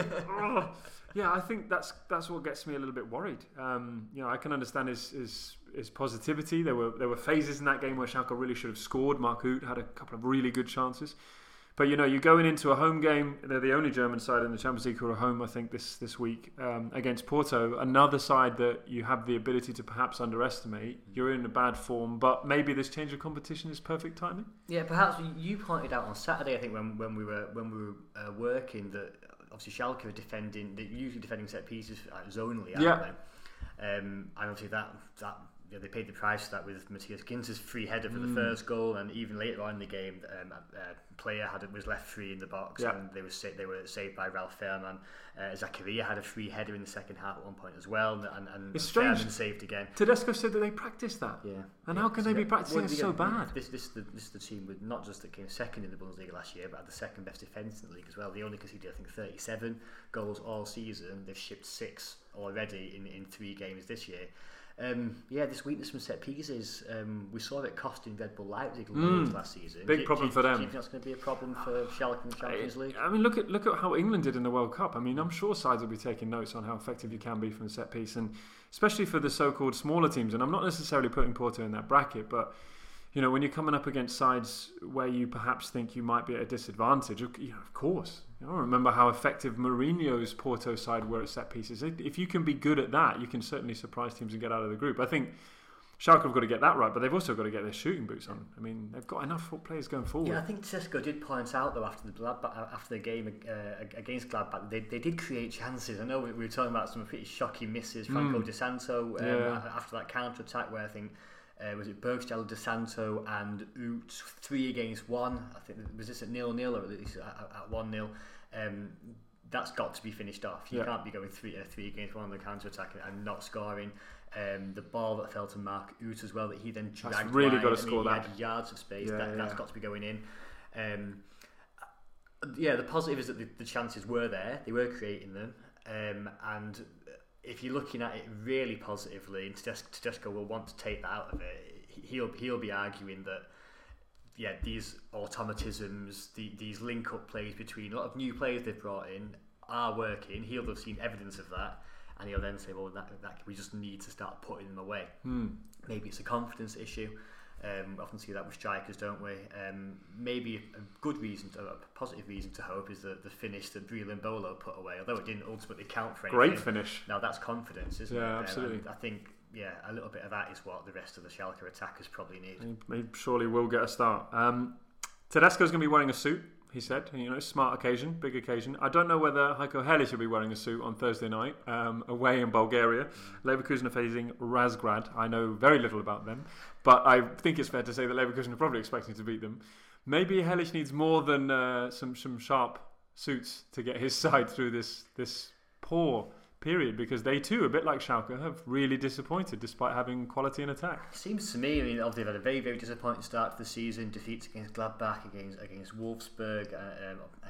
Yeah, I think that's that's what gets me a little bit worried. Um, you know, I can understand his, his his positivity. There were there were phases in that game where Schalke really should have scored. Mark Huth had a couple of really good chances. But, you know, you're going into a home game. They're the only German side in the Champions League who are home, I think, this this week um, against Porto. Another side that you have the ability to perhaps underestimate. You're in a bad form, but maybe this change of competition is perfect timing. Yeah, perhaps you pointed out on Saturday, I think, when, when we were when we were uh, working, that obviously Schalke are defending. They're usually defending set pieces zonally, aren't yeah. they? Um, and obviously that that. Yeah, they paid the price for that with Matthias Ginter's free header for mm. the first goal, and even later on in the game, um, a player had was left free in the box, yeah. and they were sa- they were saved by Ralf Fährmann. Uh, Zakaria had a free header in the second half at one point as well, and, and it's strange. Fährmann saved again. Tedesco said that they practiced that. Yeah, and yeah. how can so they be practicing it so bad? This this the this is the team with not just that came second in the Bundesliga last year, but had the second best defence in the league as well. They only conceded, I think, thirty-seven goals all season. They've shipped six already in in three games this year. Um, yeah, this weakness from set pieces, um, we saw it costing Red Bull Leipzig mm. last season. Big do, problem do, for do them. Do you think that's going to be a problem for Schalke in the Champions League? I mean, look at look at how England did in the World Cup. I mean, I'm sure sides will be taking notes on how effective you can be from the set piece, and especially for the so-called smaller teams. And I'm not necessarily putting Porto in that bracket, but you know, when you're coming up against sides where you perhaps think you might be at a disadvantage, you know, of course. I remember how effective Mourinho's Porto side were at set pieces. If you can be good at that, you can certainly surprise teams and get out of the group. I think Schalke have got to get that right, but they've also got to get their shooting boots on. I mean, they've got enough players going forward. Yeah, I think Tedesco did point out though after the Gladbach, after the game uh, against Gladbach, they they did create chances. I know we were talking about some pretty shocking misses. Franco mm. De Santo um, yeah. after that counter attack where I think. Uh, was it Bergstall, De Santo and Uth, three against one? I think was this at nil nil or at least at, at one nil? Um, that's got to be finished off. You yeah. can't be going three uh, three against one on the counter attack and, and not scoring. Um, the ball that fell to Mark Uth as well that he then dragged. That's really wide. got to I mean, score he that. Had yards of space. Yeah, that, yeah. That's got to be going in. Um, yeah, the positive is that the, the chances were there. They were creating them, um, and. If you're looking at it really positively, and Tedesco will want to take that out of it, he'll he'll be arguing that yeah, these automatisms, the, these link-up plays between a lot of new players they've brought in are working. He'll have seen evidence of that, and he'll then say, well, that, that we just need to start putting them away. Hmm. Maybe it's a confidence issue. Um, we often see that with strikers, don't we? Um, maybe a good reason, to, a positive reason to hope is that the finish that Breland Bolo put away, although it didn't ultimately count for anything. Great finish. Now that's confidence, isn't yeah, it? Absolutely. Um, I think, yeah, a little bit of that is what the rest of the Schalke attackers probably need. He, he surely will get a start. Um, Tedesco's going to be wearing a suit, he said. You know, smart occasion, big occasion. I don't know whether Heiko Herrlich will be wearing a suit on Thursday night um, away in Bulgaria. Mm. Leverkusen are facing Razgrad. I know very little about them, but I think it's fair to say that Leverkusen are probably expecting to beat them. Maybe Herrlich needs more than uh, some some sharp suits to get his side through this this poor period, because they too, a bit like Schalke, have really disappointed despite having quality in attack. Seems to me, I mean, obviously they've had a very, very disappointing start to the season. Defeats against Gladbach, against against Wolfsburg, uh, um,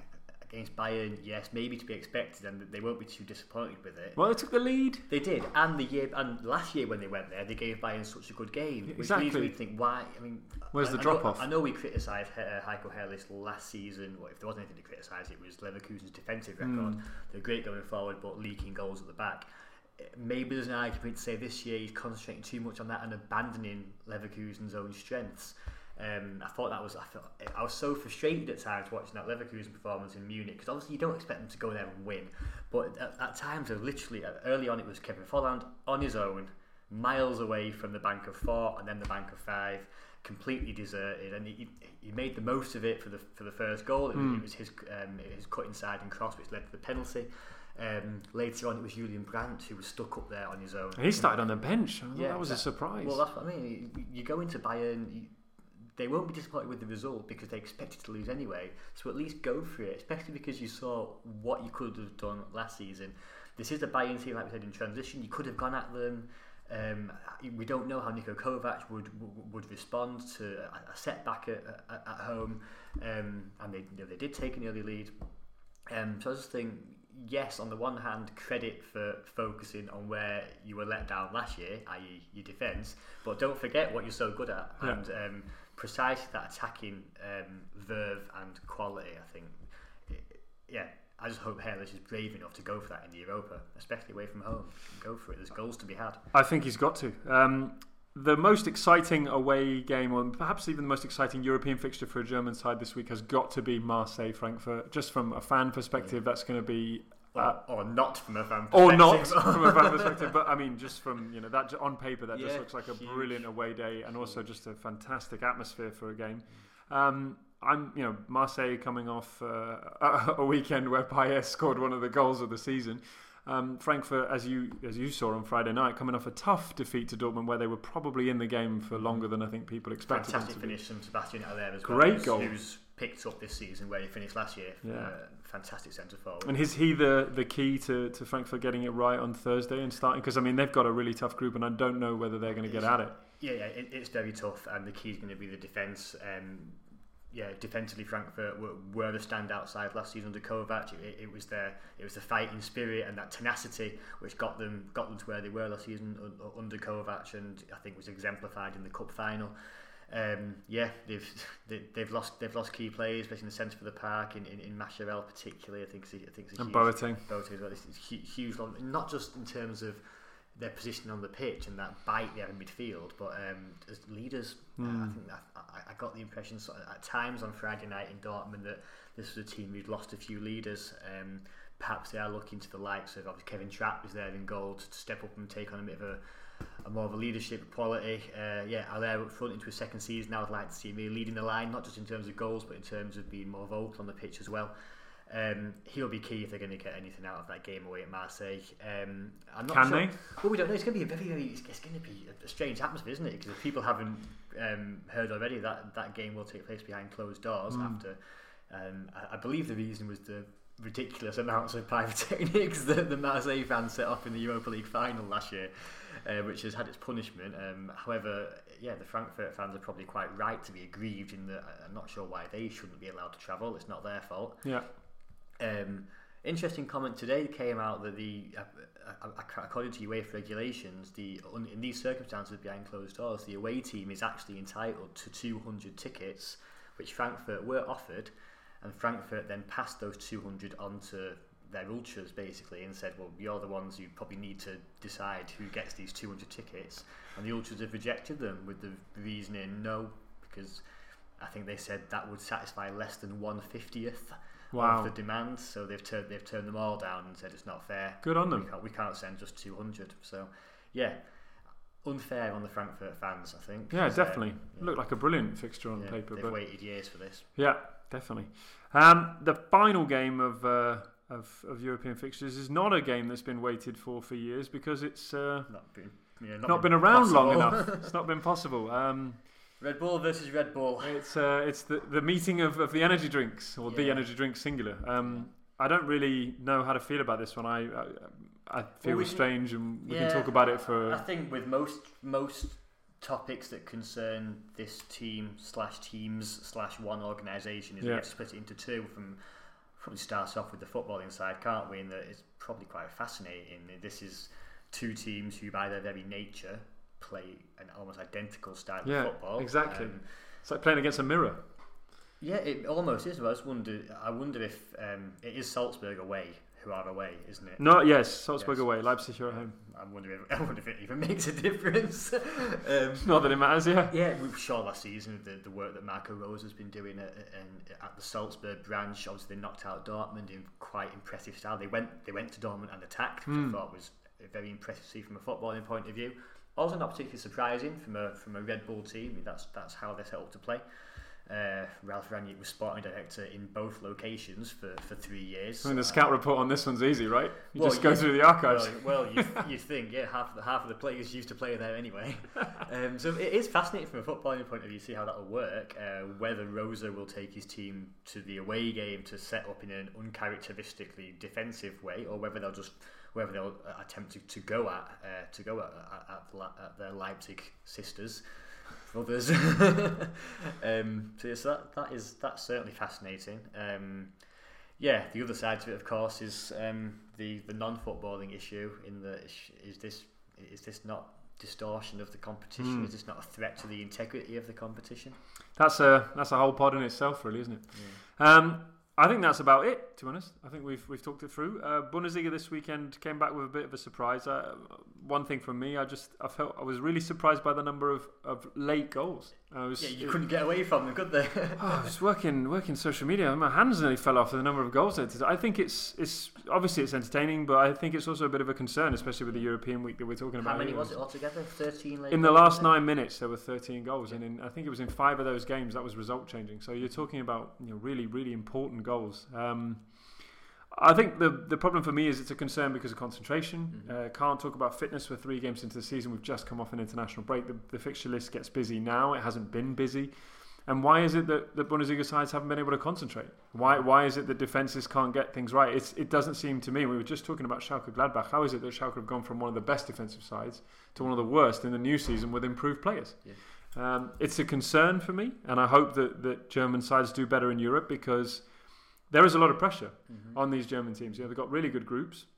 against Bayern, yes, maybe to be expected, and they won't be too disappointed with it. Well, they took the lead. They did, and the year and last year when they went there, they gave Bayern such a good game, which Exactly. leads me to think, why? I mean, Where's I, the I drop know, off? I know we criticised uh, Heiko Herrlich last season. Well, if there wasn't anything to criticise, it was Leverkusen's defensive record. Mm. They're great going forward, but leaking goals at the back. Maybe there's an argument to say this year he's concentrating too much on that and abandoning Leverkusen's own strengths. Um, I thought that was I felt I was so frustrated at times watching that Leverkusen performance in Munich, because obviously you don't expect them to go there and win, but at, at times they were literally early on it was Kevin Volland on his own, miles away from the bank of four and then the bank of five, completely deserted, and he, he made the most of it for the for the first goal. It, Mm. it was his um, his cut inside and cross which led to the penalty. Um, later on, it was Julian Brandt who was stuck up there on his own. And he started on the bench. I thought Yeah, that was that- a surprise. Well, that's what I mean. You, you go into Bayern, you, they won't be disappointed with the result because they expected to lose anyway. So at least go for it, especially because you saw what you could have done last season. This is a Bayern team, like we said, in transition. You could have gone at them. Um, we don't know how Niko Kovac would would, would respond to a, a setback at, at, at home, um, and they you know, they did take an early lead. Um, so I just think, yes, on the one hand, credit for focusing on where you were let down last year, that is your defence, but don't forget what you're so good at. Yeah. And um, precisely that attacking um, verve and quality, I think, it, yeah, I just hope Herrlich is brave enough to go for that in the Europa, especially away from home. Go for it, there's goals to be had. I think he's got to. Um, the most exciting away game, or perhaps even the most exciting European fixture for a German side this week, has got to be Marseille-Frankfurt. Just from a fan perspective, that's going to be... Or, or not from a fan perspective. Or not from a fan perspective, but I mean, just from, you know, that on paper, that just Yeah, looks like a huge. brilliant away day, and also just a fantastic atmosphere for a game. Um, I'm, you know, Marseille coming off uh, a weekend where Payet scored one of the goals of the season. Um, Frankfurt, as you as you saw on Friday night, coming off a tough defeat to Dortmund, where they were probably in the game for longer than I think people expected. Fantastic them to be. finish from Sebastian Haller as Great well, goal. who's picked up this season where he finished last year. Yeah. Uh, fantastic centre forward. And is he the, the key to, to Frankfurt getting it right on Thursday and starting? Because I mean, they've got a really tough group, and I don't know whether they're going to get at it. Yeah, yeah, it, it's very tough, and the key is going to be the defence. Um, yeah, defensively, Frankfurt were, were the standout side last season under Kovac. It, it was their, it was the fighting spirit and that tenacity which got them got them to where they were last season un, under Kovac, and I think was exemplified in the cup final. Um, yeah, they've they, they've lost they've lost key players, especially in the centre of the park, in in, in Mascherel particularly. I think it's, I think it's a And huge, Boateng. Boateng as well. It's, it's huge, huge, not just in terms of their position on the pitch and that bite they have in midfield, but um, as leaders, Mm. uh, I think that, I, I got the impression sort of at times on Friday night in Dortmund that this was a team who'd lost a few leaders. Um, perhaps they are looking to the likes of obviously Kevin Trapp is there in goal to, to step up and take on a bit of a, a more of a leadership quality. Uh, yeah, Haller up front into his second season now. I'd like to see him leading the line, not just in terms of goals, but in terms of being more vocal on the pitch as well. Um, he'll be key if they're going to get anything out of that game away at Marseille. Um, I'm not Can sure. they? Well, we don't know. It's going to be a very, very. It's, it's going to be a, a strange atmosphere, isn't it? Because if people haven't um, heard already, that that game will take place behind closed doors. Mm. After, um, I, I believe the reason was the ridiculous amounts of pyrotechnics that the Marseille fans set off in the Europa League final last year, uh, which has had its punishment. Um, however, yeah, the Frankfurt fans are probably quite right to be aggrieved in that. I'm not sure why they shouldn't be allowed to travel. It's not their fault. Yeah. Um, interesting comment today came out that the uh, uh, according to UEFA regulations, the in these circumstances behind closed doors, the away team is actually entitled to two hundred tickets, which Frankfurt were offered, and Frankfurt then passed those two hundred on to their ultras basically and said, well, you're the ones who probably need to decide who gets these two hundred tickets, and the ultras have rejected them with the reasoning no, because I think they said that would satisfy less than one fiftieth Wow. of the demand, so they've turned they've turned them all down and said it's not fair. Good on them. We can't, we can't send just two hundred. So, yeah, unfair on the Frankfurt fans, I think. Yeah, because, uh, definitely. yeah, Looked like a brilliant fixture on yeah, paper. They've but waited years for this. yeah, definitely. Um, the final game of, uh, of of European fixtures is not a game that's been waited for for years because it's uh, Not been, yeah, not not been around long possible. enough. It's not been possible. Um, Red Bull versus Red Bull. It's uh, it's the the meeting of, of the energy drinks, or the Yeah. energy drinks singular. Um, I don't really know how to feel about this one. I I, I feel Well, we- strange, and we yeah, can talk about it I for. think with most most topics that concern this team slash teams slash one organisation is Yeah. we have to split it into two from probably start off with the footballing side, can't we? In that it's probably quite fascinating. This is two teams who, by their very nature, play an almost identical style yeah, of football. Exactly. Um, it's like playing against a mirror. Yeah, it almost is. I just wonder. I wonder if um, it is Salzburg away who are away, isn't it? No, yes, Salzburg yes. away, Leipzig are at home. I wonder if I wonder if it even makes a difference. um, Not that it matters, yeah. Yeah, we saw last season the the work that Marco Rose has been doing at, at, at the Salzburg branch. Obviously, they knocked out Dortmund in quite impressive style. They went they went to Dortmund and attacked, which mm. I thought was very impressive to see from a footballing point of view. Also, not particularly surprising from a from a Red Bull team. I mean, that's that's how they're set up to play. Uh, Ralf Rangnick was sporting director in both locations for, for three years. I mean, the uh, scout report on this one's easy, right? You well, just go you, through the archives. Well, well you you think, yeah, half the half of the players used to play there anyway. um, so it is fascinating from a footballing point of view to see how that will work. Uh, whether Rosa will take his team to the away game to set up in an uncharacteristically defensive way, or whether they'll just whether they'll attempt to, to go at uh, to go at, at, at, at their Leipzig sisters. Brothers. um, so yes, that that is that's certainly fascinating. Um, yeah, the other side to it, of course, is um, the the non-footballing issue. In the is this is this not distortion of the competition? Mm. Is this not a threat to the integrity of the competition? That's a that's a whole pod in itself, really, isn't it? Yeah. Um, I think that's about it, to be honest. I think we've we've talked it through. Uh, Bundesliga this weekend came back with a bit of a surprise. Uh, one thing from me, I just I felt I was really surprised by the number of, of late goals. I was, yeah, you couldn't get away from them, could they? oh, I was working working social media. My hands nearly fell off for the number of goals. I think it's it's obviously it's entertaining, but I think it's also a bit of a concern, especially with the European week that we're talking about. How many here. was it altogether? Thirteen. In the last nine minutes, there were thirteen goals, yeah. and in, I think it was in five of those games that was result changing. So you're talking about you know really really important goals. Um, I think the the problem for me is it's a concern because of concentration. Mm-hmm. Uh, can't talk about fitness for three games into the season. We've just come off an international break. The, the fixture list gets busy now. It hasn't been busy. And why is it that the Bundesliga sides haven't been able to concentrate? Why why is it that defences can't get things right? It's, it doesn't seem to me. We were just talking about Schalke Gladbach. How is it that Schalke have gone from one of the best defensive sides to one of the worst in the new season with improved players? Yeah. Um, it's a concern for me, and I hope that, that German sides do better in Europe because there is a lot of pressure mm-hmm. on these German teams. You know, they've got really good groups,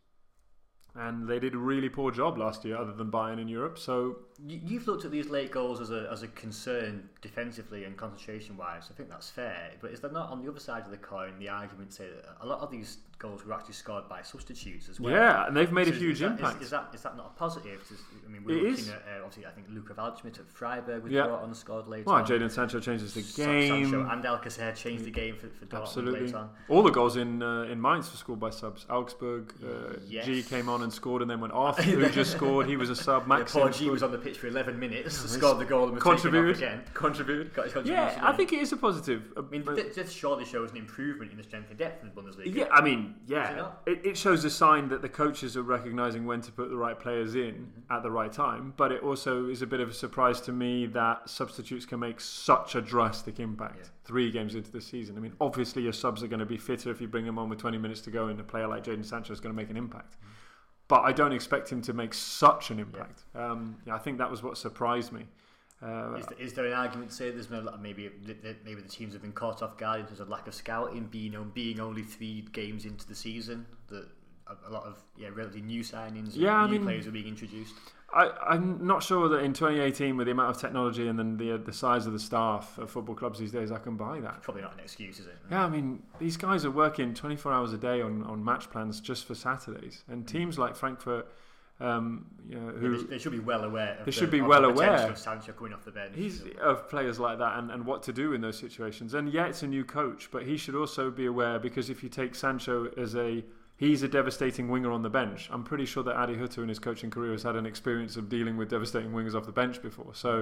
and they did a really poor job last year, other than Bayern in Europe. So you've looked at these late goals as a as a concern defensively and concentration wise. I think that's fair. But is there not on the other side of the coin the argument say that a lot of these goals were actually scored by substitutes as well? Yeah, and they've made so a is, huge is that, impact. Is, is that is that not a positive? Is, I mean, we're it looking is. at uh, obviously I think Luka Waldschmidt at Freiburg was yeah. brought on, scored later. Well, on. Jadon Sancho changes the game. Sancho and Alcacer changed the game for, for Dortmund Absolutely. later on. All the goals in uh, in Mainz were scored by subs. Augsburg, uh, yes. G came on and scored and then went off. Who just scored? He was a sub. Max yeah, Paul G was on the pitch for eleven minutes, yeah, scored the goal and was contributed again. Contributed. Got his yeah, I think it is a positive. I mean, th- this surely shows an improvement in the strength and depth in the Bundesliga. Yeah, I mean, yeah, it, it shows a sign that the coaches are recognising when to put the right players in mm-hmm. at the right time. But it also is a bit of a surprise to me that substitutes can make such a drastic impact yeah. three games into the season. I mean, obviously your subs are going to be fitter if you bring them on with twenty minutes to go, and a player like Jadon Sancho is going to make an impact. Mm-hmm. But I don't expect him to make such an impact. Yeah. Um, yeah, I think that was what surprised me. Uh, is, there, is there an argument to say there's no maybe maybe the teams have been caught off guard in terms of lack of scouting, being on being only three games into the season that a, a lot of yeah relatively new signings, yeah, and new I mean, players are being introduced. I, I'm not sure that in twenty eighteen, with the amount of technology and then the the size of the staff of football clubs these days, I can buy that. It's probably not an excuse, is it? Yeah, I mean, these guys are working twenty-four hours a day on, on match plans just for Saturdays, and teams like Frankfurt, um, you know, who yeah, they, they should be well aware. Of they the, should be of well the aware of Sancho coming off the bench. He's of players like that and, and what to do in those situations. And yeah, it's a new coach, but he should also be aware, because if you take Sancho as a He's a devastating winger on the bench. I'm pretty sure that Adi Hütter in his coaching career has had an experience of dealing with devastating wingers off the bench before. So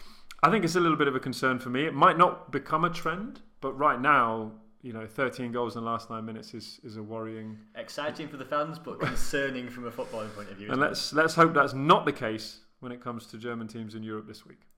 I think it's a little bit of a concern for me. It might not become a trend, but right now, you know, thirteen goals in the last nine minutes is, is a worrying... Exciting for the fans, but concerning from a footballing point of view. And let's let's hope that's not the case when it comes to German teams in Europe this week.